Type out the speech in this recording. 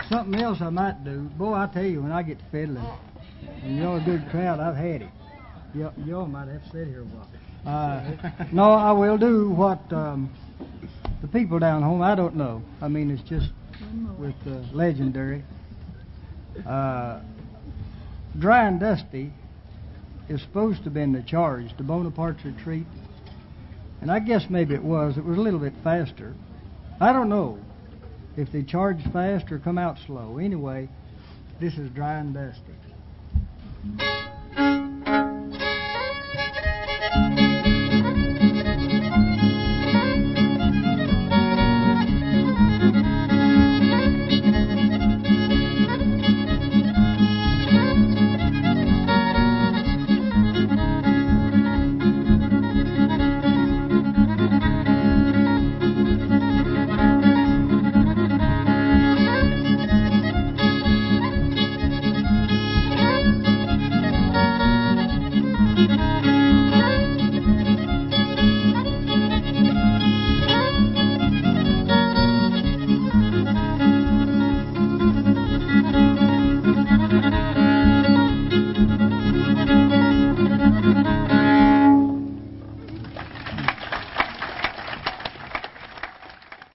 Something else I might do. Boy, I tell you, when I get to fiddling, and you're a good crowd, I've had it. Y'all might have to sit here a while. No, I will do what the people down home, I don't know. I mean, it's just with legendary. Dry and Dusty is supposed to have been the charge to Bonaparte's retreat. And I guess maybe it was. It was a little bit faster. I don't know if they charged fast or come out slow. Anyway, this is Dry and Dusty.